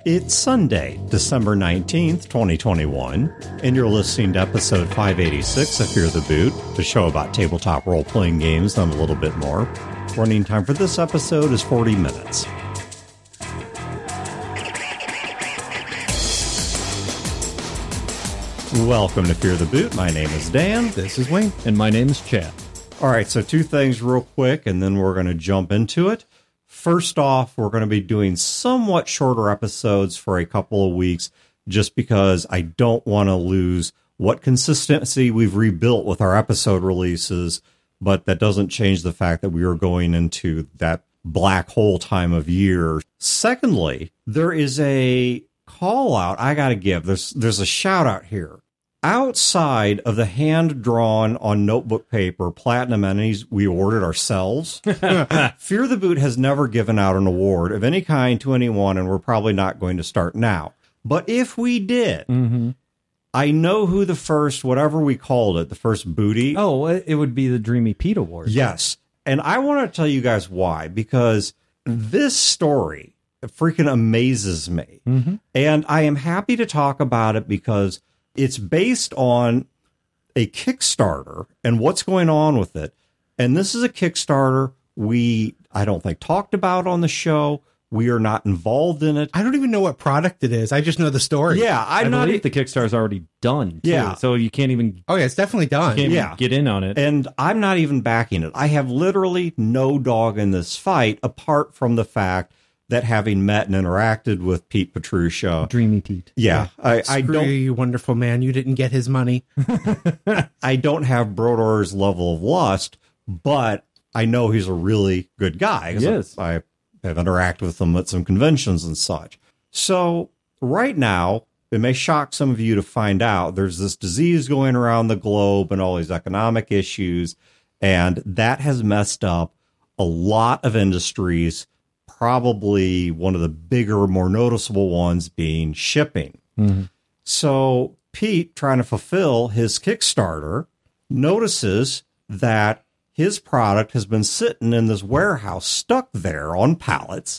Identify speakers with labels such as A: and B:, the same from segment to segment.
A: It's Sunday, December 19th, 2021, and you're listening to episode 586 of Fear the Boot, the show about tabletop role-playing games and a little bit more. Running time for this episode is 40 minutes. Welcome to Fear the Boot. My name is Dan.
B: This is Wayne.
C: And my name is Chad.
A: All right, so two things real quick, and then we're going to jump into it. First off, we're going to be doing somewhat shorter episodes for a couple of weeks just because I don't want to lose what consistency we've rebuilt with our episode releases, but that doesn't change the fact that we are going into that black hole time of year. Secondly, there is a call out I got to give. There's a shout out here. Outside of the hand-drawn on notebook paper Platinum Enemies we ordered ourselves, Fear the Boot has never given out an award of any kind to anyone, and we're probably not going to start now. But if we did, I know who the first, whatever we called it, the first booty.
C: Oh, it would be the Dreamy Pete Award.
A: Yes. And I want to tell you guys why, because this story freaking amazes me. And I am happy to talk about it because it's based on a Kickstarter and what's going on with it. And this is a Kickstarter I don't think, talked about on the show. We are not involved in it.
B: I don't even know what product it is. I just know the story.
A: Yeah,
C: I believe the Kickstarter's already done, too.
A: Yeah.
C: So you can't even...
B: Oh, yeah, it's definitely done.
C: Can't even get in on it.
A: And I'm not even backing it. I have literally no dog in this fight, apart from the fact that having met and interacted with Pete Petruccia.
C: Dreamy Pete.
A: Yeah. I
B: Screw
A: don't,
B: you, wonderful man. You didn't get his money.
A: I don't have Brodor's level of lust, but I know he's a really good guy.
C: Yes.
A: I have interacted with him at some conventions and such. So right now, it may shock some of you to find out there's this disease going around the globe and all these economic issues, and that has messed up a lot of industries. Probably one of the bigger, more noticeable ones being shipping. So Pete, trying to fulfill his Kickstarter, notices that his product has been sitting in this warehouse, stuck there on pallets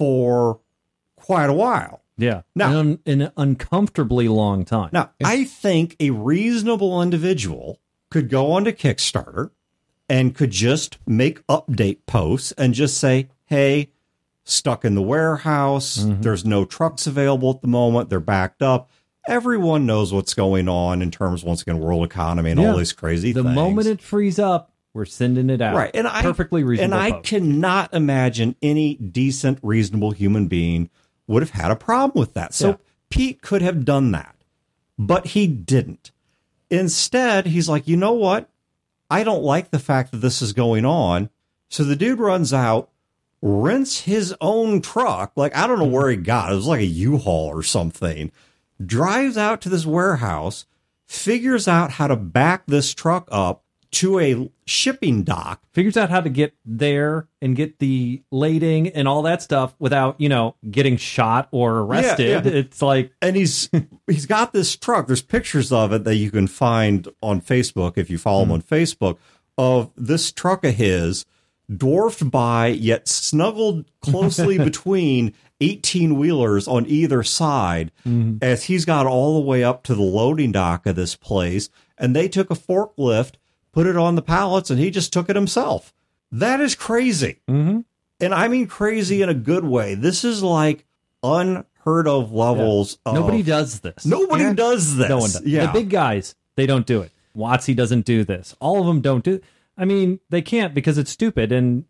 A: for quite a while.
C: Yeah.
A: Now,
C: an uncomfortably long time.
A: Now, I think a reasonable individual could go onto Kickstarter and could just make update posts and just say, hey, stuck in the warehouse. There's no trucks available at the moment. They're backed up. Everyone knows what's going on in terms, once again, world economy and all these crazy things.
C: The moment it frees up, we're sending it out.
A: Right. And
C: perfectly reasonable.
A: And I cannot imagine any decent, reasonable human being would have had a problem with that. So Pete could have done that, but he didn't. Instead, he's like, you know what? I don't like the fact that this is going on. So the dude runs out, rents his own truck. Like, I don't know where he got it. It was like a U-Haul or something. Drives out to this warehouse, figures out how to back this truck up to a shipping dock.
C: Figures out how to get there and get the lading and all that stuff without, getting shot or arrested.
A: Yeah.
C: It's like...
A: And he's got this truck. There's pictures of it that you can find on Facebook, if you follow him on Facebook, of this truck of his, dwarfed by, yet snuggled closely between 18-wheelers on either side, as he's got all the way up to the loading dock of this place. And they took a forklift, put it on the pallets, and he just took it himself. That is crazy. And I mean crazy in a good way. This is like unheard of levels of...
C: Nobody does this.
A: Nobody does this.
C: No one does.
A: Yeah.
C: The big guys, they don't do it. WotC doesn't do this. All of them don't do it. I mean, they can't because it's stupid, and,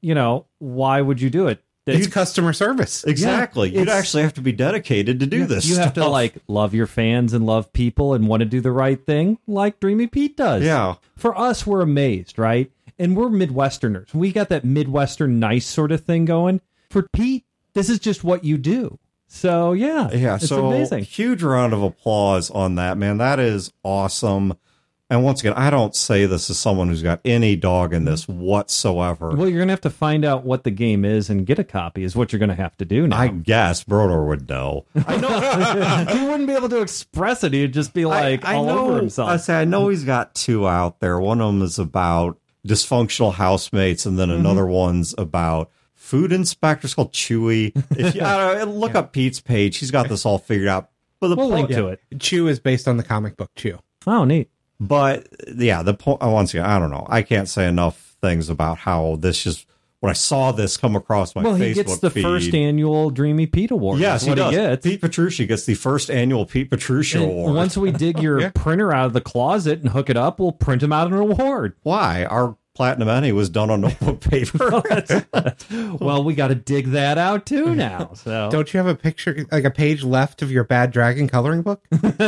C: why would you do it?
B: It's customer service.
A: Exactly.
C: Yeah,
A: you'd actually have to be dedicated to do this
C: You have to, love your fans and love people and want to do the right thing, like Dreamy Pete does.
A: Yeah.
C: For us, we're amazed, right? And we're Midwesterners. We got that Midwestern nice sort of thing going. For Pete, this is just what you do. So, it's amazing.
A: Huge round of applause on that, man. That is awesome. And once again, I don't say this as someone who's got any dog in this whatsoever.
C: Well, you're going to have to find out what the game is and get a copy is what you're going to have to do now.
A: I guess Brodor would know.
C: I know. He wouldn't be able to express it. He'd just be like all over himself.
A: I know he's got two out there. One of them is about dysfunctional housemates, and then another one's about food inspector. It's called Chewy. If you, I don't know, look up Pete's page. He's got this all figured out. But
C: we'll link to it.
B: Chew is based on the comic book Chew.
C: Oh, neat.
A: But yeah, the point. Once again, I don't know. I can't say enough things about how this just. When I saw this come across my Facebook feed.
C: Well, he gets the first annual Dreamy Pete Award.
A: Yes,
C: he does.
A: Gets. Pete Petrucci gets the first annual Pete Petrucci Award.
C: Once we dig your printer out of the closet and hook it up, we'll print him out an award.
A: Why? Our Platinum Ennie was done on notebook paper.
C: Well, we got to dig that out too now. So
B: don't you have a picture, like a page left of your Bad Dragon coloring book?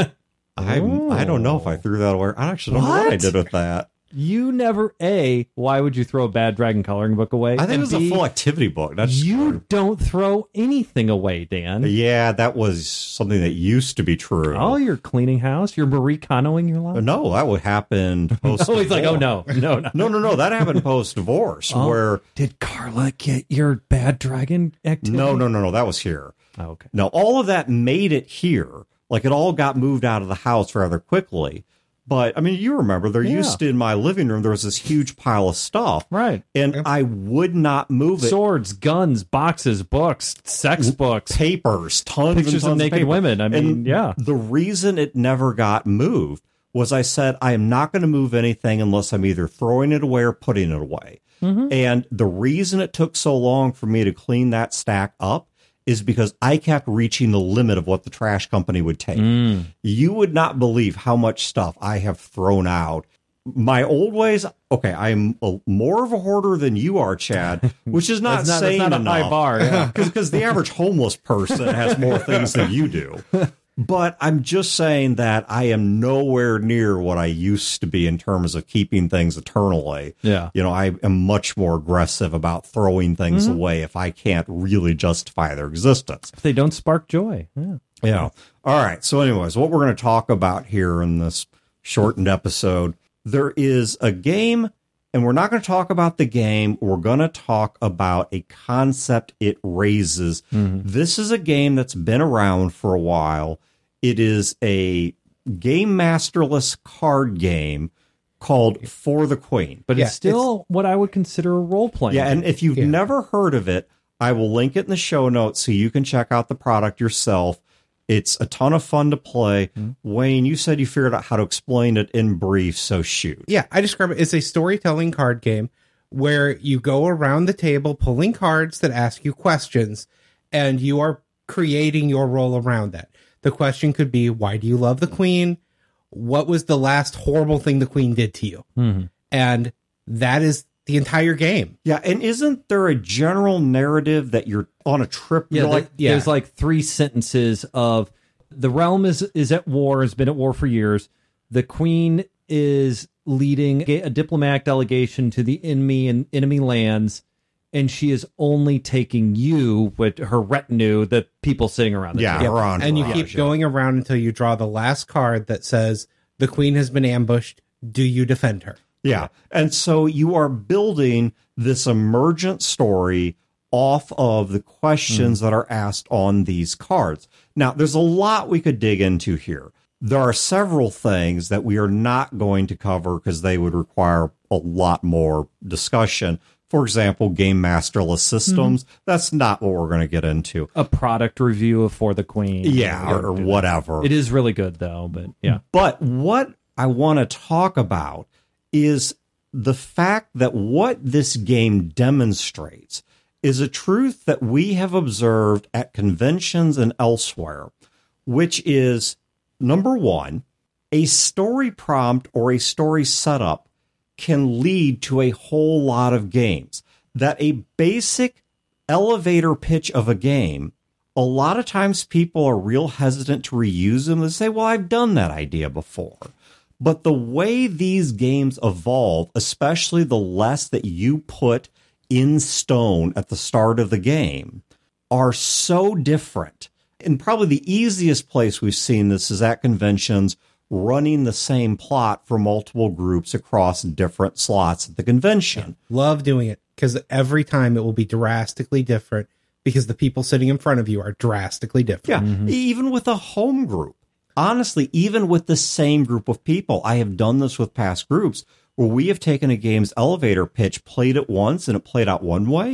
A: I don't know if I threw that away. I actually don't know what I did with that.
C: You never, why would you throw a Bad Dragon coloring book away?
A: I think it was a full activity book.
C: You don't throw anything away, Dan.
A: Yeah, that was something that used to be true.
C: Oh, you're cleaning house? You're Marie Konoing your life?
A: No, that would happen post-divorce.
C: Oh, he's like, oh, no.
A: No. That happened post-divorce. Where
C: did Carla get your Bad Dragon activity?
A: No. That was here.
C: Oh, okay.
A: No, all of that made it here. Like, it all got moved out of the house rather quickly. But, I mean, you remember, there used to, in my living room, there was this huge pile of stuff.
C: Right.
A: And I would not move it.
C: Swords, guns, boxes, books, sex books.
A: Papers, tons
C: pictures
A: and tons
C: of naked women. I mean,
A: The reason it never got moved was I said, I am not going to move anything unless I'm either throwing it away or putting it away. Mm-hmm. And the reason it took so long for me to clean that stack up is because I kept reaching the limit of what the trash company would take. You would not believe how much stuff I have thrown out. My old ways, okay, I'm more of a hoarder than you are, Chad, which is not saying
C: that's not
A: enough.
C: a high bar,
A: Because the average homeless person has more things than you do. But I'm just saying that I am nowhere near what I used to be in terms of keeping things eternally.
C: Yeah.
A: You know, I am much more aggressive about throwing things away if I can't really justify their existence.
C: If they don't spark joy.
A: Yeah. All right. So anyways, what we're going to talk about here in this shortened episode, there is a game, and we're not going to talk about the game. We're going to talk about a concept it raises. This is a game that's been around for a while. It is a game masterless card game called For the Queen.
C: But it's still what I would consider a role-playing game.
A: And if you've never heard of it, I will link it in the show notes so you can check out the product yourself. It's a ton of fun to play. Wayne, you said you figured out how to explain it in brief, so shoot.
B: Yeah, I describe it as a storytelling card game where you go around the table pulling cards that ask you questions, and you are creating your role around that. The question could be, why do you love the queen? What was the last horrible thing the queen did to you? And that is the entire game.
A: Yeah, and isn't there a general narrative that you're on a trip?
C: Yeah, there's like 3 sentences of the realm is at war, has been at war for years. The queen is leading a diplomatic delegation to the enemy lands, and she is only taking you with her retinue, the people sitting around the table.
B: And you keep going around until you draw the last card that says, the queen has been ambushed. Do you defend her?
A: Yeah. And so you are building this emergent story off of the questions that are asked on these cards. Now, there's a lot we could dig into here. There are several things that we are not going to cover because they would require a lot more discussion. For example, game masterless systems. That's not what we're going to get into.
C: A product review of For the Queen.
A: Yeah, or whatever.
C: It is really good, though, but yeah.
A: But what I want to talk about is the fact that what this game demonstrates is a truth that we have observed at conventions and elsewhere, which is, number one, a story prompt or a story setup can lead to a whole lot of games. That a basic elevator pitch of a game, a lot of times people are real hesitant to reuse them. They say, well, I've done that idea before. But the way these games evolve, especially the less that you put in stone at the start of the game, are so different. And probably the easiest place we've seen this is at conventions, running the same plot for multiple groups across different slots at the convention.
B: Love doing it, because every time it will be drastically different because the people sitting in front of you are drastically different.
A: Yeah, even with a home group. Honestly, even with the same group of people, I have done this with past groups where we have taken a game's elevator pitch, played it once, and it played out one way,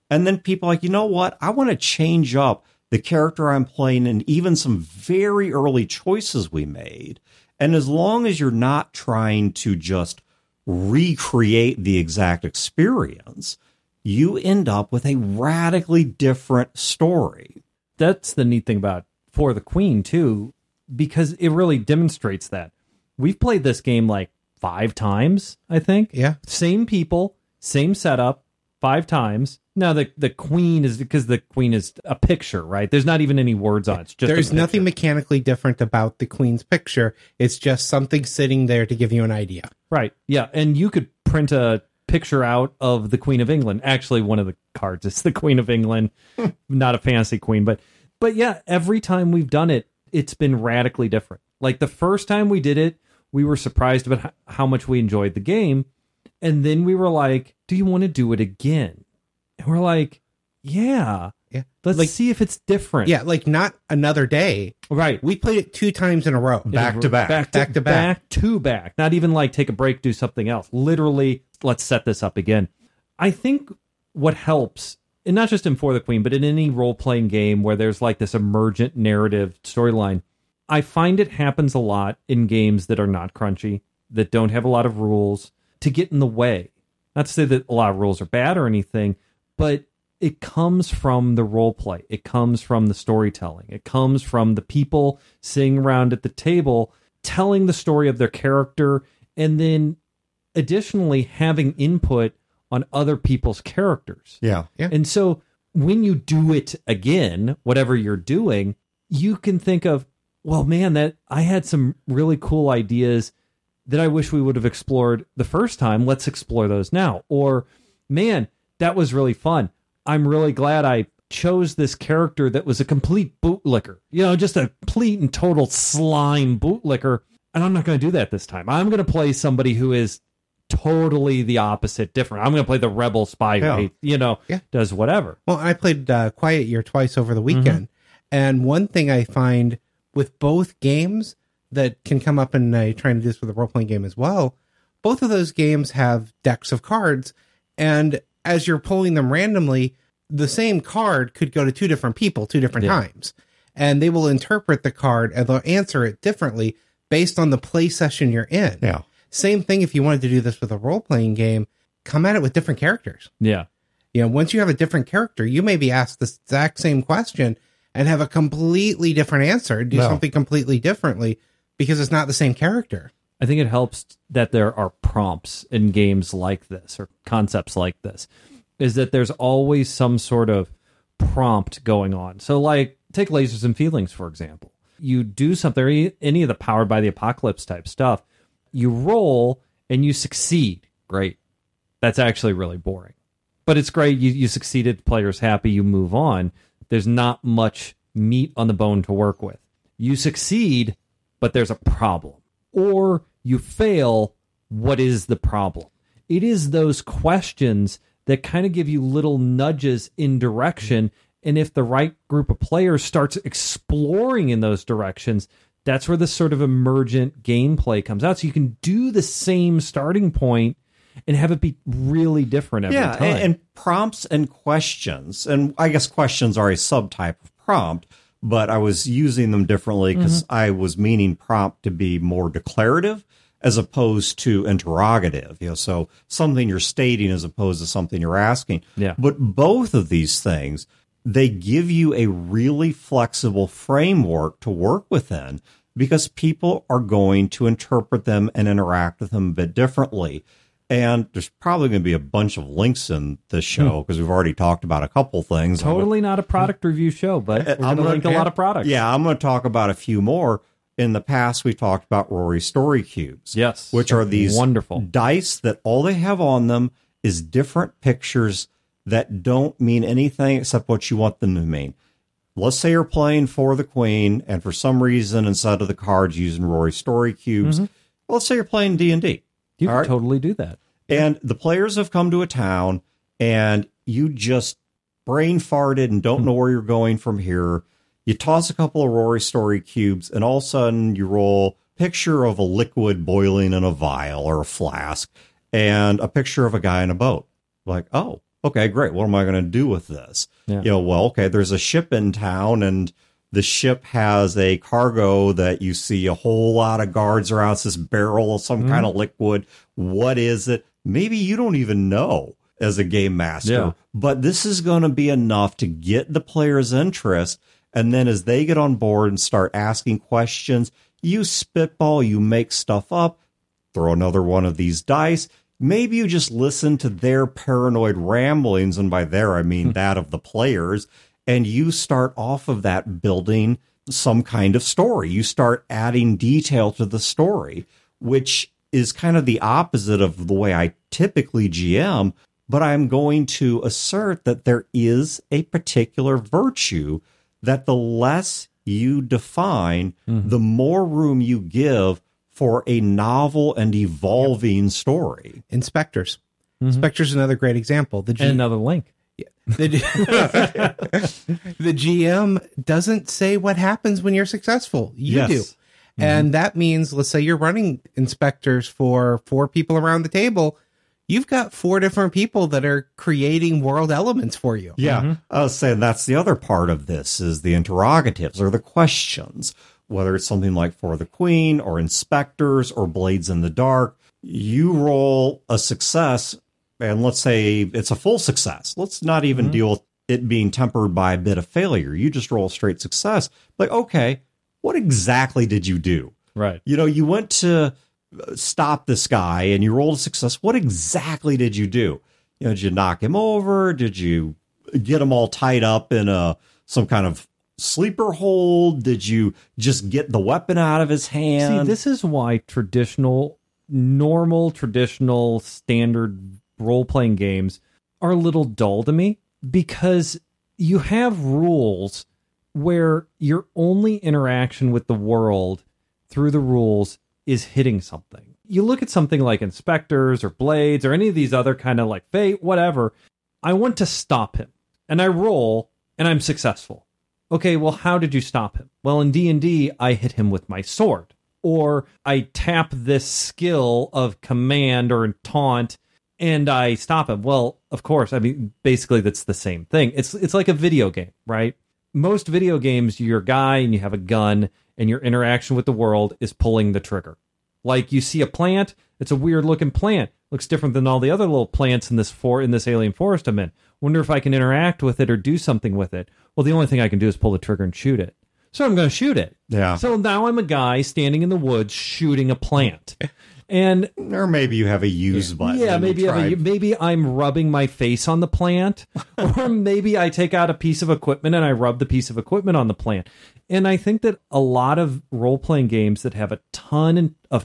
A: And then people are like, you know what? I want to change up the character I'm playing and even some very early choices we made. And as long as you're not trying to just recreate the exact experience, you end up with a radically different story.
C: That's the neat thing about For the Queen, too, because it really demonstrates that. We've played this game like 5 times, I think.
B: Yeah.
C: Same people, same setup, 5 times. Now, the Queen is, because the Queen is a picture, right? There's not even any words on it. It's just
B: There's
C: a picture.
B: nothing mechanically different about the Queen's picture. It's just something sitting there to give you an idea.
C: Right. Yeah. And you could print a picture out of the Queen of England. Actually, one of the cards is the Queen of England, not a fantasy queen. But yeah, every time we've done it, it's been radically different. Like the first time we did it, we were surprised about how much we enjoyed the game. And then we were like, do you want to do it again? And we're like, yeah. Let's
B: Like,
C: see if it's different.
B: Yeah, like not another day.
C: Right.
B: We played it 2 times in a row.
A: Back to back.
B: Back to back.
C: Back to back. Not even like take a break, do something else. Literally, let's set this up again. I think what helps, and not just in For the Queen, but in any role-playing game where there's like this emergent narrative storyline, I find it happens a lot in games that are not crunchy, that don't have a lot of rules, to get in the way. Not to say that a lot of rules are bad or anything, but it comes from the role play. It comes from the storytelling. It comes from the people sitting around at the table telling the story of their character, and then additionally having input on other people's characters.
A: Yeah.
C: And so when you do it again, whatever you're doing, you can think of, well, man, that I had some really cool ideas that I wish we would have explored the first time. Let's explore those now. Or, man, that was really fun. I'm really glad I chose this character that was a complete bootlicker. You know, just a complete and total slime bootlicker. And I'm not going to do that this time. I'm going to play somebody who is totally the opposite, different. I'm going to play the rebel spy who, does whatever.
B: Well, I played Quiet Year twice over the weekend. And one thing I find with both games that can come up in trying to do this with a role-playing game as well, both of those games have decks of cards. And as you're pulling them randomly, the same card could go to 2 different people 2 different times. And they will interpret the card and they'll answer it differently based on the play session you're in.
A: Yeah.
B: Same thing if you wanted to do this with a role-playing game, come at it with different characters.
C: Yeah.
B: You know, once you have a different character, you may be asked the exact same question and have a completely different answer, do something completely differently because it's not the same character.
C: I think it helps that there are prompts in games like this or concepts like this, is that there's always some sort of prompt going on. So like take Lasers and Feelings, for example. You do something, or any of the Powered by the Apocalypse type stuff, you roll and you succeed. Great. That's actually really boring. But it's great. You succeeded, the player's happy, you move on. There's not much meat on the bone to work with. You succeed, but there's a problem. Or you fail, what is the problem? It is those questions that kind of give you little nudges in direction. And if the right group of players starts exploring in those directions, that's where this sort of emergent gameplay comes out. So you can do the same starting point and have it be really different every time.
A: And prompts and questions. And I guess questions are a subtype of prompt, but I was using them differently because I was meaning prompt to be more declarative as opposed to interrogative. You know, so something you're stating as opposed to something you're asking.
C: Yeah.
A: But both of these things, they give you a really flexible framework to work within because people are going to interpret them and interact with them a bit differently. And there's probably going to be a bunch of links in this show because we've already talked about a couple things.
C: Totally not a product review show, but we're going to link a lot of products.
A: Yeah, I'm going to talk about a few more. In the past, we talked about Rory Story Cubes.
C: Yes.
A: Which are these
C: wonderful
A: dice that all they have on them is different pictures that don't mean anything except what you want them to mean. Let's say you're playing For the Queen, and for some reason, instead of the cards using Rory Story Cubes, let's say you're playing D&D.
C: You can totally do that.
A: And the players have come to a town, and you just brain farted and don't know where you're going from here. You toss a couple of Rory Story Cubes, and all of a sudden you roll a picture of a liquid boiling in a vial or a flask, and a picture of a guy in a boat. Like, oh, Okay, great. What am I going to do with this?
C: Yeah.
A: Well, okay, there's a ship in town, and the ship has a cargo that you see a whole lot of guards around. It's this barrel of some kind of liquid. What is it? Maybe you don't even know as a game master,
C: Yeah.
A: but this is going to be enough to get the player's interest. And then as they get on board and start asking questions, you spitball, you make stuff up, throw another one of these dice. Maybe you just listen to their paranoid ramblings, and by there I mean that of the players, and you start off of that building some kind of story. You start adding detail to the story, which is kind of the opposite of the way I typically GM, but I'm going to assert that there is a particular virtue that the less you define, the more room you give for a novel and evolving story.
B: Inspectors. Inspectors is another great example.
C: And another link.
B: The GM doesn't say what happens when you're successful. You do. And that means, let's say you're running inspectors for 4 people around the table. You've got 4 different people that are creating world elements for you.
A: Yeah. I was saying that's the other part of this is the interrogatives or the questions, whether it's something like For the Queen or Inspectors or Blades in the Dark. You roll a success, and let's say it's a full success. Let's not even deal with it being tempered by a bit of failure. You just roll a straight success. Like, okay, what exactly did you do?
C: Right.
A: You went to stop this guy and you rolled a success. What exactly did you do? Did you knock him over? Did you get him all tied up in some kind of sleeper hold? Did you just get the weapon out of his hand?
C: See, this is why normal, traditional, standard role-playing games are a little dull to me, because you have rules where your only interaction with the world through the rules is hitting something. You look at something like Inspectors or Blades or any of these other kind of like Fate, whatever. I want to stop him, and I roll, and I'm successful. Okay, well, how did you stop him? Well, in D&D, I hit him with my sword, or I tap this skill of command or taunt, and I stop him. Well, of course, I mean, basically that's the same thing. It's like a video game, right? Most video games, you're a guy and you have a gun, and your interaction with the world is pulling the trigger. Like, you see a plant, it's a weird looking plant. Looks different than all the other little plants in this alien forest I'm in. Wonder if I can interact with it or do something with it. Well, the only thing I can do is pull the trigger and shoot it. So I'm going to shoot it.
A: Yeah.
C: So now I'm a guy standing in the woods shooting a plant. And
A: or maybe you have a use button.
C: yeah,
A: and you
C: maybe I'm rubbing my face on the plant, or maybe I take out a piece of equipment and I rub the piece of equipment on the plant. And I think that a lot of role-playing games that have a ton of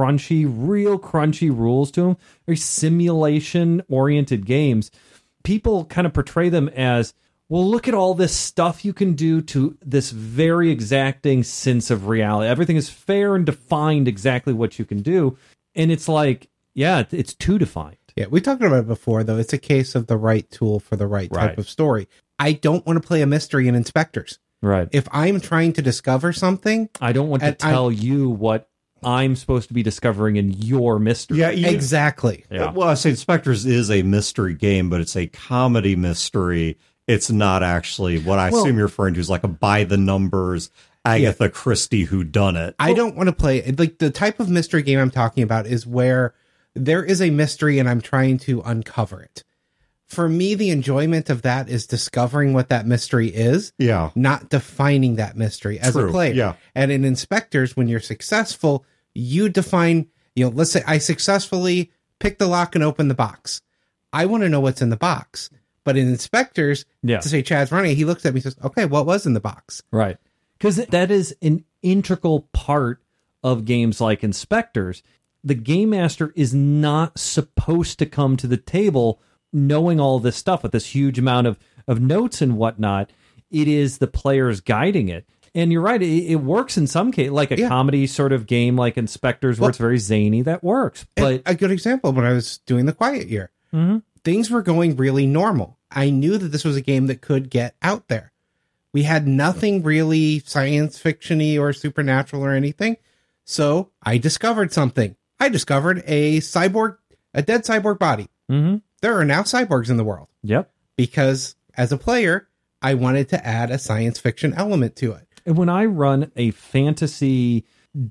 C: real crunchy rules to them, very simulation-oriented games, people kind of portray them as, well, look at all this stuff you can do to this very exacting sense of reality. Everything is fair and defined exactly what you can do. And it's like, yeah, it's too defined.
B: Yeah, we talked about it before, though. It's a case of the right tool for the right type of story. I don't want to play a mystery in Inspectors.
C: Right.
B: If I'm trying to discover something,
C: I don't want to tell you what I'm supposed to be discovering in your mystery.
A: Yeah,
B: exactly.
C: Yeah.
A: Well, I say Inspectors is a mystery game, but it's a comedy mystery. It's not actually what I assume you're referring to is like a by the numbers Agatha Christie whodunit.
B: I don't want to play like the type of mystery game I'm talking about is where there is a mystery and I'm trying to uncover it. For me, the enjoyment of that is discovering what that mystery is, not defining that mystery as a player.
A: Yeah.
B: And in Inspectors, when you're successful, you define, let's say I successfully pick the lock and open the box. I want to know what's in the box. But in Inspectors, to say Chad's running, he looks at me and says, okay, what was in the box?
C: Right. Because that is an integral part of games like Inspectors. The game master is not supposed to come to the table knowing all this stuff with this huge amount of notes and whatnot. It is the players guiding it. And you're right, it works in some case, like a comedy sort of game like Inspectors where it's very zany, that works. But
B: a good example, when I was doing The Quiet Year, things were going really normal. I knew that this was a game that could get out there. We had nothing really science fiction-y or supernatural or anything. So I discovered something. I discovered a dead cyborg body. there are now cyborgs in the world.
C: Yep.
B: Because as a player, I wanted to add a science fiction element to it.
C: And when I run a fantasy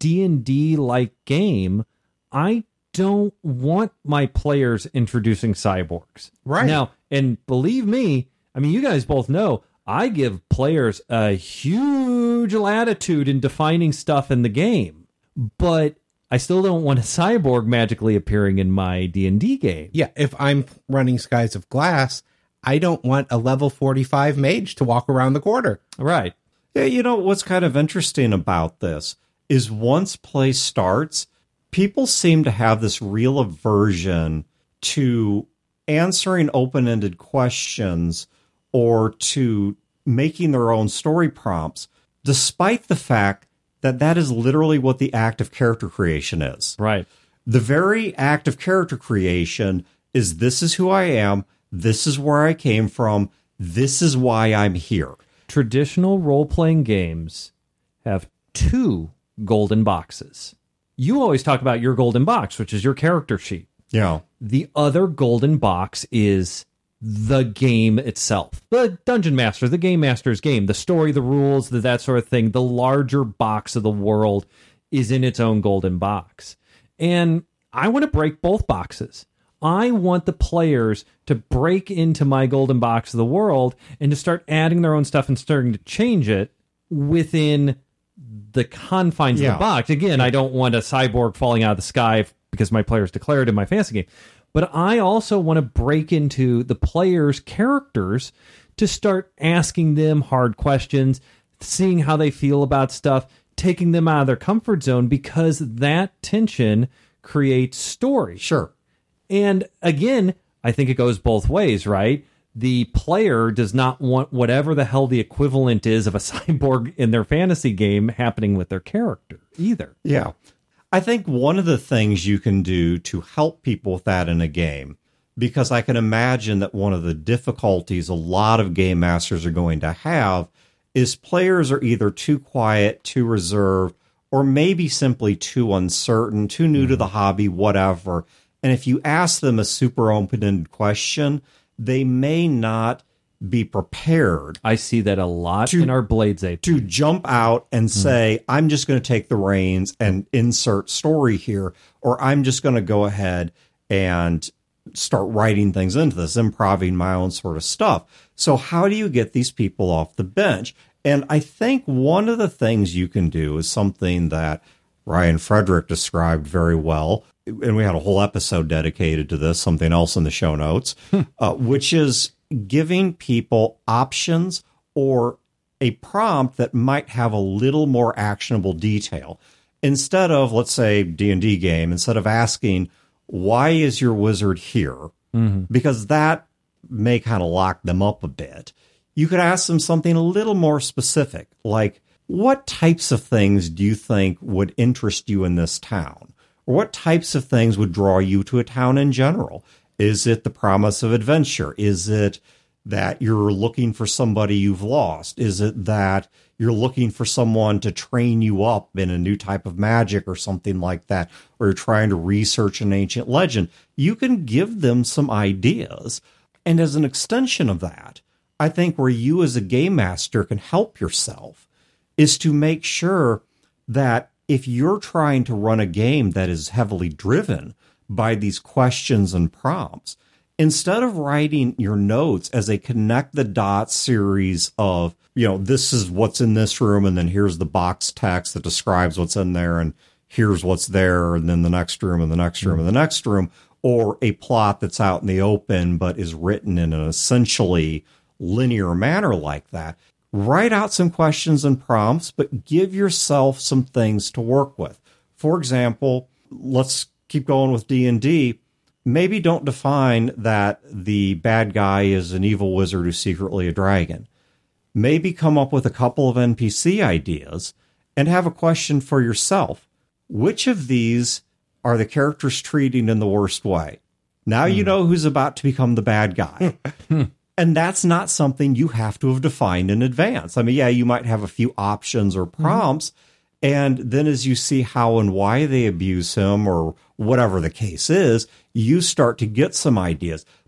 C: D&D like game, I don't want my players introducing cyborgs.
B: Right.
C: Now, and believe me, I mean, you guys both know, I give players a huge latitude in defining stuff in the game, but I still don't want a cyborg magically appearing in my D&D game.
B: Yeah, if I'm running Skies of Glass, I don't want a level 45 mage to walk around the corner.
C: Right.
A: Yeah, you know, what's kind of interesting about this is once play starts, people seem to have this real aversion to answering open-ended questions or to making their own story prompts, despite the fact that that is literally what the act of character creation is.
C: Right.
A: The very act of character creation is, this is who I am, this is where I came from, this is why I'm here.
C: Traditional role-playing games have 2 golden boxes. You always talk about your golden box, which is your character sheet.
A: Yeah.
C: The other golden box is the game itself. The Dungeon Master, the Game Master's game, the story, the rules, that sort of thing. The larger box of the world is in its own golden box. And I want to break both boxes. I want the players to break into my golden box of the world and to start adding their own stuff and starting to change it within the confines of the box. Again, I don't want a cyborg falling out of the sky because my players declared in my fantasy game. But I also want to break into the players' characters to start asking them hard questions, seeing how they feel about stuff, taking them out of their comfort zone, because that tension creates story.
A: Sure.
C: And again, I think it goes both ways, right? The player does not want whatever the hell the equivalent is of a cyborg in their fantasy game happening with their character either.
A: Yeah. I think one of the things you can do to help people with that in a game, because I can imagine that one of the difficulties a lot of game masters are going to have is players are either too quiet, too reserved, or maybe simply too uncertain, too new to the hobby, whatever. And if you ask them a super open-ended question, they may not be prepared.
C: I see that a lot in our Blades Ape.
A: To jump out and say, I'm just going to take the reins and insert story here, or I'm just going to go ahead and start writing things into this, improvising my own sort of stuff. So how do you get these people off the bench? And I think one of the things you can do is something that Ryan Frederick described very well, and we had a whole episode dedicated to this, something else in the show notes, which is giving people options or a prompt that might have a little more actionable detail. Instead of, let's say, D&D game, instead of asking, why is your wizard here? Because that may kind of lock them up a bit. You could ask them something a little more specific, like, what types of things do you think would interest you in this town? Or what types of things would draw you to a town in general? Is it the promise of adventure? Is it that you're looking for somebody you've lost? Is it that you're looking for someone to train you up in a new type of magic or something like that? Or you're trying to research an ancient legend? You can give them some ideas. And as an extension of that, I think where you as a game master can help yourself is to make sure that if you're trying to run a game that is heavily driven by these questions and prompts, instead of writing your notes as a connect the dots series of, you know, this is what's in this room, and then here's the box text that describes what's in there, and here's what's there, and then the next room, and the next room, and the next room, or a plot that's out in the open but is written in an essentially linear manner like that. Write out some questions and prompts, but give yourself some things to work with. For example, let's keep going with D&D. Maybe don't define that the bad guy is an evil wizard who's secretly a dragon. Maybe come up with a couple of NPC ideas and have a question for yourself. Which of these are the characters treating in the worst way? Now you know who's about to become the bad guy. And that's not something you have to have defined in advance. I mean, yeah, you might have a few options or prompts, and then as you see how and why they abuse him or whatever the case is, you start to get some ideas.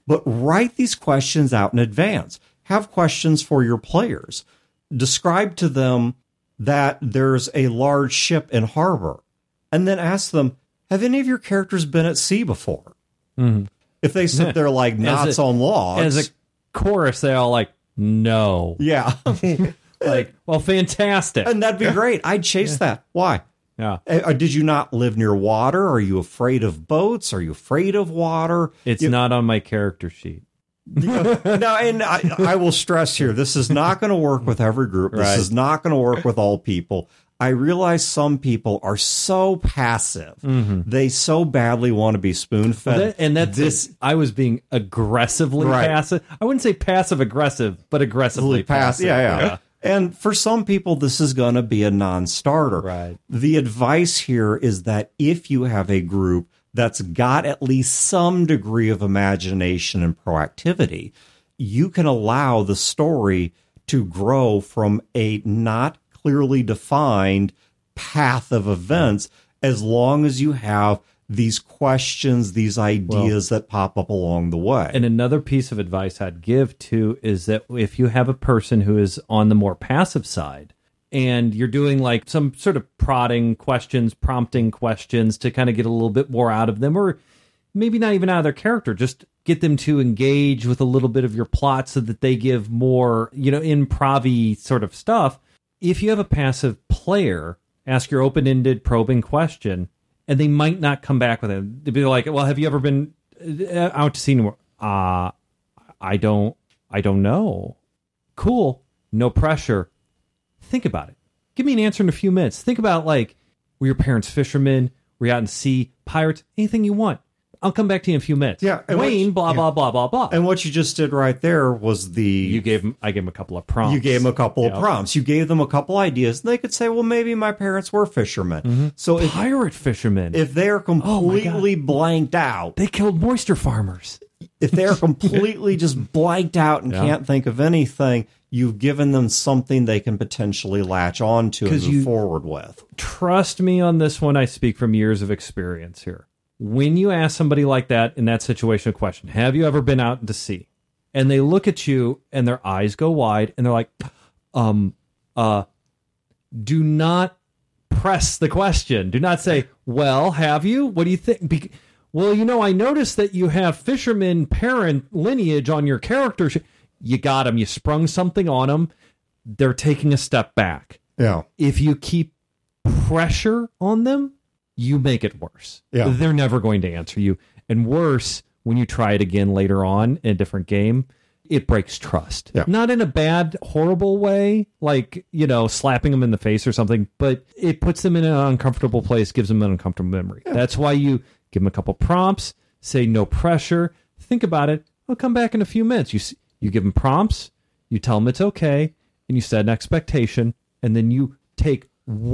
A: But write these questions out in advance. Have questions for your players. Describe to them that there's a large ship in harbor, and then ask them, have any of your characters been at sea before?
C: Mm-hmm.
A: If they sit there like knots on logs.
C: As a chorus, they all like, no.
A: Yeah.
C: Like, well, fantastic.
A: And that'd be great. I'd chase that. Why?
C: Yeah.
A: Did you not live near water? Are you afraid of boats? Are you afraid of water?
C: It's not on my character sheet.
A: No, and I will stress here, this is not going to work with every group. This
C: Right.
A: is not going to work with all people. I realize some people are so passive. They so badly want to be spoon-fed.
C: I was being aggressively
A: Right.
C: passive. I wouldn't say passive aggressive, but aggressively passive.
A: Yeah. And for some people, this is going to be a non-starter.
C: Right.
A: The advice here is that if you have a group that's got at least some degree of imagination and proactivity, you can allow the story to grow from a not clearly defined path of events as long as you have these questions, these ideas that pop up along the way.
C: And another piece of advice I'd give too is that if you have a person who is on the more passive side and you're doing like some sort of prompting questions to kind of get a little bit more out of them, or maybe not even out of their character, just get them to engage with a little bit of your plot so that they give more, improv-y sort of stuff. If you have a passive player, ask your open-ended probing question, and they might not come back with it. They'd be like, well, have you ever been out to sea anymore? I don't know. Cool. No pressure. Think about it. Give me an answer in a few minutes. Think about, like, were your parents fishermen? Were you out in sea? Pirates? Anything you want. I'll come back to you in a few minutes.
A: Yeah. And
C: Wayne, blah, blah, blah, blah, blah.
A: And what you just did right there was
C: I gave him a couple of prompts.
A: You gave them a couple of prompts. You gave them a couple ideas. And they could say, well, maybe my parents were fishermen. So
C: Pirate fishermen.
A: if they're completely blanked out,
C: They killed moisture farmers.
A: if they're completely just blanked out and can't think of anything, you've given them something they can potentially latch on to and move forward with.
C: Trust me on this one. I speak from years of experience here. When you ask somebody like that in that situation a question, have you ever been out to sea? And they look at you and their eyes go wide and they're like, do not press the question. Do not say, well, have you? What do you think? Well, I noticed that you have fisherman parent lineage on your character. You got them. You sprung something on them. They're taking a step back.
A: Yeah.
C: If you keep pressure on them, you make it worse.
A: Yeah.
C: They're never going to answer you. And worse, when you try it again later on in a different game, it breaks trust.
A: Yeah.
C: Not in a bad, horrible way, like, slapping them in the face or something, but it puts them in an uncomfortable place, gives them an uncomfortable memory. Yeah. That's why you give them a couple prompts, say no pressure, think about it. I'll come back in a few minutes. You give them prompts, you tell them it's okay, and you set an expectation, and then you take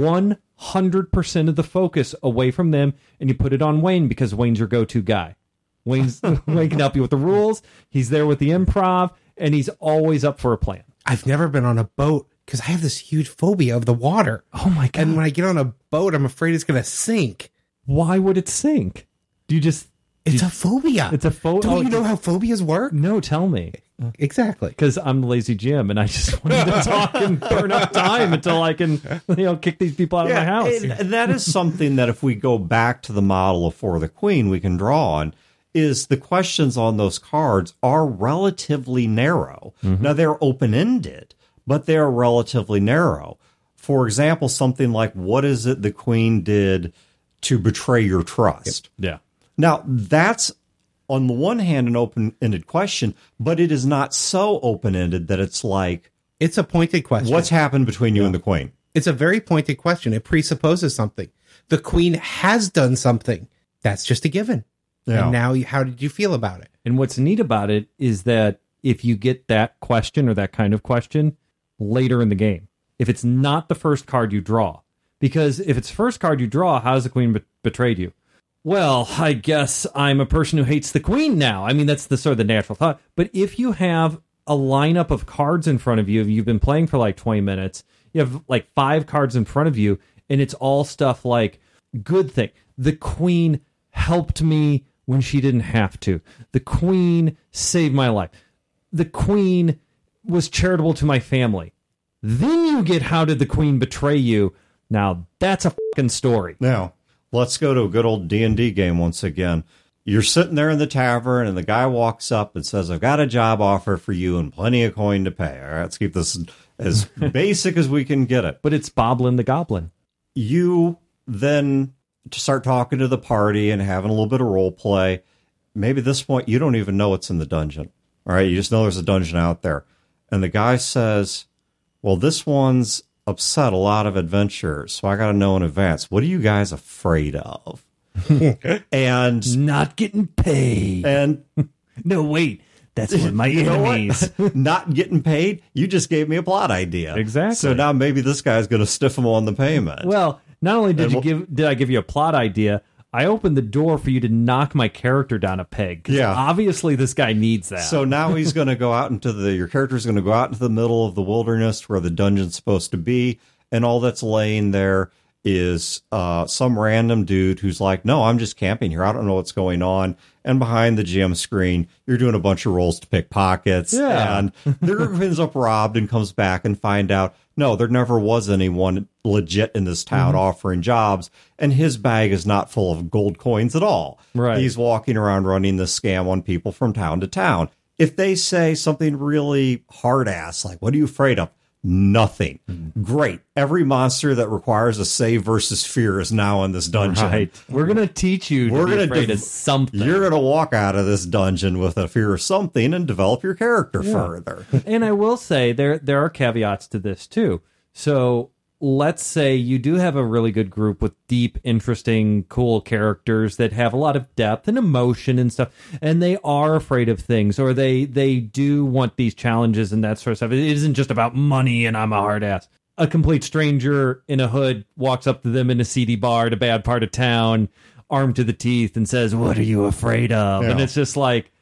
C: 100% of the focus away from them and you put it on Wayne because Wayne's your go-to guy. Wayne can help you with the rules. He's there with the improv and he's always up for a plan.
B: I've never been on a boat because I have this huge phobia of the water.
C: Oh my God.
B: And when I get on a boat, I'm afraid it's going to sink.
C: Why would it sink?
B: It's a phobia.
C: It's a phobia.
B: Don't you know how phobias work?
C: No, tell me.
B: Exactly.
C: Because I'm lazy Jim and I just wanted to talk and burn up time until I can, kick these people out of my house.
A: And that is something that if we go back to the model of For the Queen, we can draw on, is the questions on those cards are relatively narrow. Mm-hmm. Now, they're open-ended, but they're relatively narrow. For example, something like, what is it the Queen did to betray your trust?
C: Yeah.
A: Now, that's on the one hand an open-ended question, but it is not so open-ended that it's like...
B: It's a pointed question.
A: What's happened between you and the Queen?
B: It's a very pointed question. It presupposes something. The Queen has done something. That's just a given. Yeah. And now, how did you feel about it?
C: And what's neat about it is that if you get that question or that kind of question later in the game, if it's not the first card you draw, because if it's first card you draw, how has the Queen betrayed you? Well, I guess I'm a person who hates the Queen now. I mean, that's the sort of the natural thought. But if you have a lineup of cards in front of you, you've been playing for like 20 minutes, you have like 5 cards in front of you, and it's all stuff like, good thing, the Queen helped me when she didn't have to. The queen saved my life. The queen was charitable to my family. Then you get, how did the queen betray you? Now, that's a fucking story.
A: Now, let's go to a good old D&D game once again. You're sitting there in the tavern, and the guy walks up and says, I've got a job offer for you and plenty of coin to pay. All right, let's keep this as basic as we can get it.
C: But it's Boblin the Goblin.
A: You then start talking to the party and having a little bit of role play. Maybe at this point, you don't even know what's in the dungeon. All right, you just know there's a dungeon out there. And the guy says, well, this one's upset a lot of adventurers, so I got to know in advance. What are you guys afraid of? And
C: not getting paid.
A: And
C: no, wait, that's one of my enemies.
A: Not getting paid? You just gave me a plot idea.
C: Exactly.
A: So now maybe this guy's going to stiff him on the payment.
C: Well, not only did I give you a plot idea, I opened the door for you to knock my character down a peg.
A: Yeah.
C: Obviously, this guy needs that.
A: So now he's going to go out into your character's going to go out into the middle of the wilderness where the dungeon's supposed to be, and all that's laying there is some random dude who's like, no, I'm just camping here. I don't know what's going on. And behind the GM screen, you're doing a bunch of rolls to pick pockets.
C: Yeah.
A: And the group ends up robbed and comes back and find out, no, there never was anyone legit in this town offering jobs. And his bag is not full of gold coins at all.
C: Right.
A: He's walking around running this scam on people from town to town. If they say something really hard ass, like, what are you afraid of? Nothing. Great. Every monster that requires a save versus fear is now in this dungeon.
C: Right. We're going to teach you to be afraid of something.
A: You're going to walk out of this dungeon with a fear of something and develop your character further.
C: And I will say there are caveats to this too. So let's say you do have a really good group with deep, interesting, cool characters that have a lot of depth and emotion and stuff, and they are afraid of things, or they do want these challenges and that sort of stuff. It isn't just about money and I'm a hard ass. A complete stranger in a hood walks up to them in a seedy bar at a bad part of town, armed to the teeth, and says, what are you afraid of?
A: Yeah.
C: And it's just like,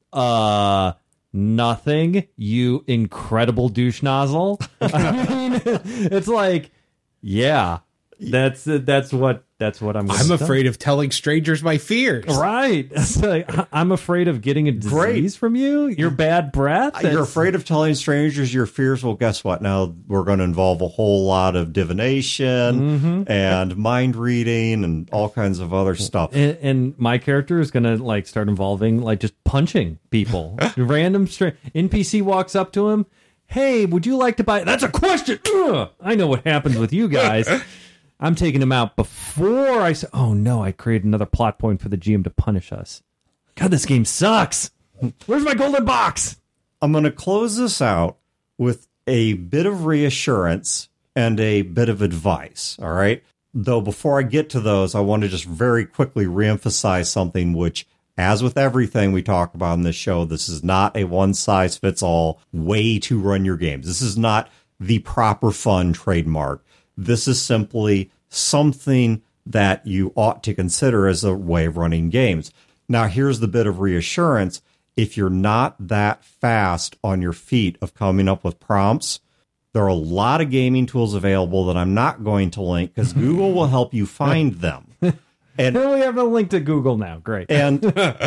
C: nothing, you incredible douche nozzle. I mean, it's like, yeah, that's what I'm
B: afraid of telling strangers my fears.
C: Right. It's like, I'm afraid of getting a disease from you, your bad breath.
A: You're afraid of telling strangers your fears. Well, guess what? Now we're going to involve a whole lot of divination and mind reading and all kinds of other stuff.
C: And my character is going to start involving just punching people. Random NPC walks up to him. Hey, would you like to buy? That's a question. Ugh. I know what happens with you guys. I'm taking him out before I say, oh no, I created another plot point for the GM to punish us. God, this game sucks. Where's my golden box?
A: I'm going to close this out with a bit of reassurance and a bit of advice. All right. Though before I get to those, I want to just very quickly reemphasize something which, as with everything we talk about in this show, this is not a one-size-fits-all way to run your games. This is not the proper fun trademark. This is simply something that you ought to consider as a way of running games. Now, here's the bit of reassurance. If you're not that fast on your feet of coming up with prompts, there are a lot of gaming tools available that I'm not going to link because Google will help you find them. And
C: we have a link to Google now. Great.
A: And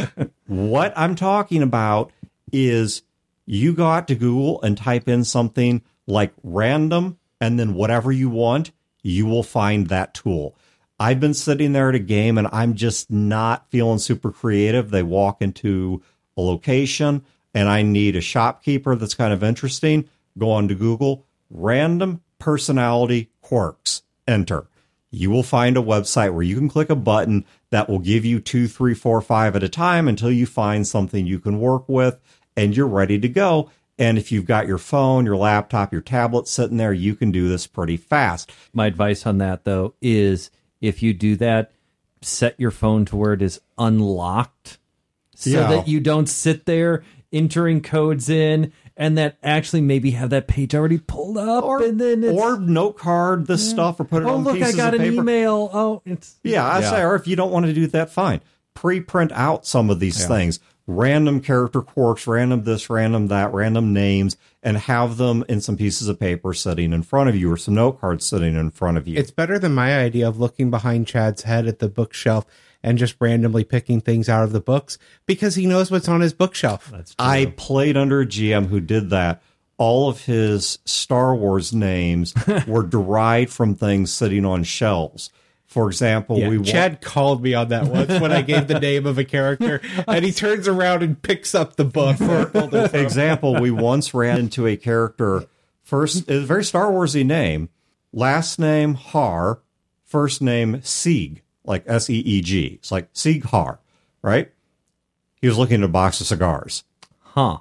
A: what I'm talking about is you go out to Google and type in something like random and then whatever you want, you will find that tool. I've been sitting there at a game and I'm just not feeling super creative. They walk into a location and I need a shopkeeper that's kind of interesting. Go on to Google, random personality quirks, enter. You will find a website where you can click a button that will give you 2, 3, 4, 5 at a time until you find something you can work with and you're ready to go. And if you've got your phone, your laptop, your tablet sitting there, you can do this pretty fast.
C: My advice on that, though, is if you do that, set your phone to where it is unlocked so that you don't sit there entering codes in and that actually maybe have that page already pulled up and then
A: or note card this stuff or put it on pieces of paper.
C: I got an email. Oh, it's
A: I say, or if you don't want to do that, fine. Pre-print out some of these things. Random character quirks, random this, random that, random names, and have them in some pieces of paper sitting in front of you or some note cards sitting in front of you.
B: It's better than my idea of looking behind Chad's head at the bookshelf and just randomly picking things out of the books because he knows what's on his bookshelf.
C: That's true.
A: I played under a GM who did that. All of his Star Wars names were derived from things sitting on shelves. For example,
B: Yeah, Chad called me on that once when I gave the name of a character, and he turns around and picks up the book.
A: For example, we once ran into a character, first, a very Star Warsy name, last name Har, first name Sieg, like S-E-E-G. It's like Sieg Har, right? He was looking at a box of cigars.
C: Huh.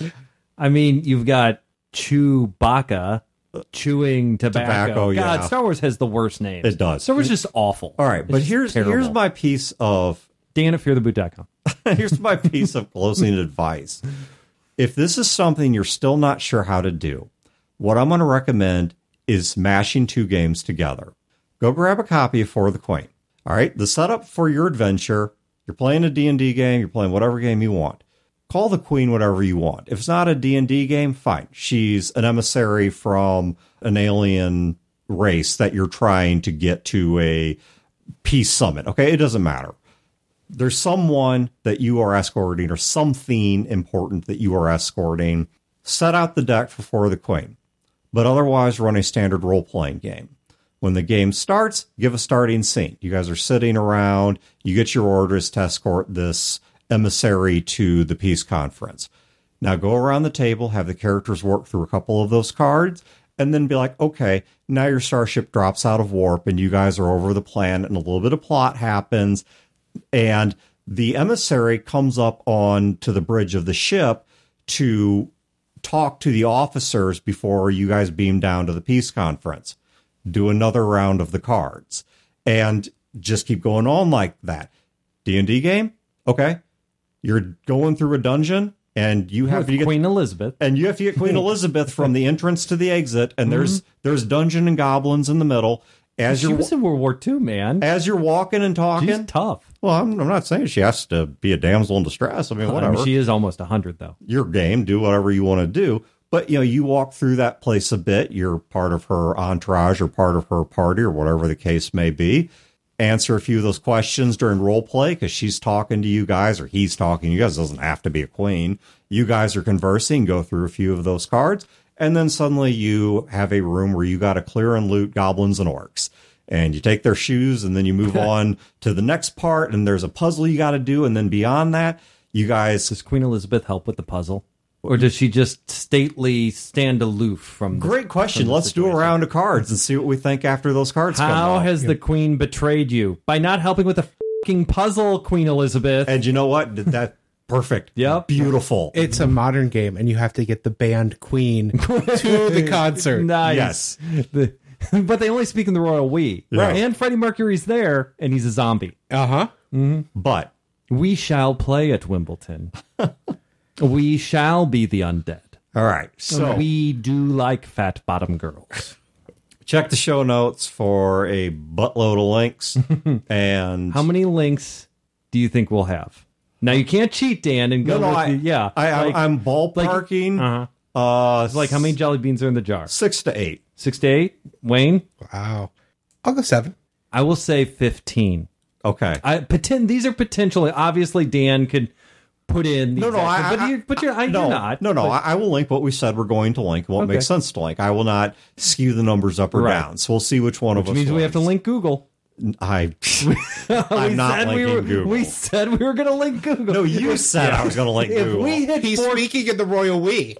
C: I mean, you've got Chewbacca chewing tobacco.
A: yeah.
C: God, Star Wars has the worst names.
A: It does.
C: Star Wars is just awful.
A: All right,
C: It's
A: but
C: just
A: here's
C: terrible.
A: my piece of
C: Dan at feartheboot.com.
A: here's my piece of closing advice. If this is something you're still not sure how to do, what I'm going to recommend is mashing two games together. Go grab a copy of For the Queen. All right, the setup for your adventure, you're playing a D&D game, you're playing whatever game you want. Call the Queen whatever you want. If it's not a D&D game, fine. She's an emissary from an alien race that you're trying to get to a peace summit. Okay, it doesn't matter. There's someone that you are escorting or something important that you are escorting. Set out the deck for the Queen, but otherwise run a standard role-playing game. When the game starts, give a starting scene. You guys are sitting around. You get your orders to escort this emissary to the peace conference. Now go around the table, have the characters work through a couple of those cards, and then be like, okay, now your starship drops out of warp and you guys are over the planet and a little bit of plot happens. And the emissary comes up on to the bridge of the ship to talk to the officers before you guys beam down to the peace conference. Do another round of the cards and just keep going on like that. D&D game? Okay. You're going through a dungeon and you have to get
C: Queen Elizabeth.
A: and you have to get Queen Elizabeth from the entrance to the exit, and there's dungeon and goblins in the middle. As
C: She
A: you're
C: was in World War II, man.
A: as you're walking and talking.
C: She's tough.
A: Well, I'm not saying she has to be a damsel in distress. I mean, whatever.
C: She is almost 100, though.
A: Your game, do whatever you want to do. But, you walk through that place a bit. You're part of her entourage or part of her party or whatever the case may be. Answer a few of those questions during role play because she's talking to you guys or he's talking to you guys. It doesn't have to be a queen. You guys are conversing, go through a few of those cards. And then suddenly you have a room where you got to clear and loot goblins and orcs. And you take their shoes and then you move on to the next part. And there's a puzzle you got to do. And then beyond that, you guys...
C: Does Queen Elizabeth help with the puzzle? Or does she just stately stand aloof from the,
A: Great question.
C: from the
A: Let's do a
C: situation?
A: round of cards and see what we think after those cards come
C: How
A: out.
C: has the Queen betrayed you? By not helping with the fucking puzzle, Queen Elizabeth.
A: And you know what? That perfect.
C: Yep.
A: Beautiful.
B: It's a modern game, and you have to get the band Queen to the concert.
C: Nice.
A: Yes.
C: But they only speak in the royal we.
A: Right.
C: And Freddie Mercury's there, and he's a zombie.
B: Uh-huh.
A: But
C: We shall play at Wimbledon. We shall be the undead.
A: all right. So
C: We do like fat bottom girls.
A: check the show notes for a buttload of links. And
C: How many links do you think we'll have? Now, you can't cheat, Dan, and go with
A: I'm ballparking.
C: It's like how many jelly beans are in the jar?
A: 6 to 8.
C: 6 to 8? Wayne?
B: Wow. I'll go 7.
C: I will say 15.
A: Okay.
C: These are potentially, obviously, Dan could put in the
A: No,
C: exact- you're not.
A: No,
C: But-
A: I will link what we said we're going to link and what
C: Okay.
A: makes sense to link. I will not skew the numbers up or
C: Right.
A: down. So we'll see which one of
C: Which
A: us
C: means we have to
A: wins.
C: link Google.
A: I'm
C: We
A: not
C: said
A: linking Google.
C: We said we were going to link Google.
A: No, you said I was going to link
C: If
A: Google.
C: we hit
B: He's speaking in the royal we.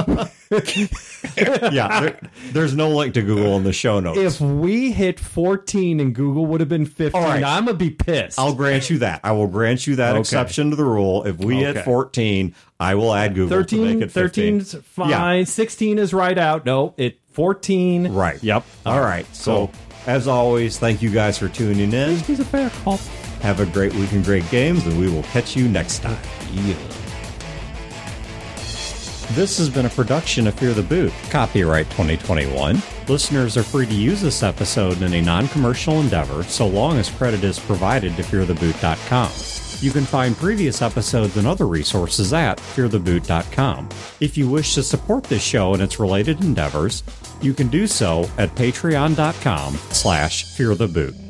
A: There's no link to Google in the show notes.
C: If we hit 14 and Google would have been 15,
A: All right.
C: I'm going to be pissed.
A: I'll grant you that. I will grant you that
C: Okay.
A: exception to the rule. If we hit
C: Okay.
A: 14, I will add Google to make it 15.
C: 13's fine. 16 is right out. No, 14.
A: Right.
C: Yep.
A: All right. So, as always, thank you guys for tuning in.
C: He's a fair call.
A: Have a great week and great games, and we will catch you next time. This has been a production of Fear the Boot, copyright 2021. Listeners are free to use this episode in a non-commercial endeavor so long as credit is provided to feartheboot.com. You can find previous episodes and other resources at feartheboot.com. If you wish to support this show and its related endeavors, you can do so at patreon.com/feartheboot.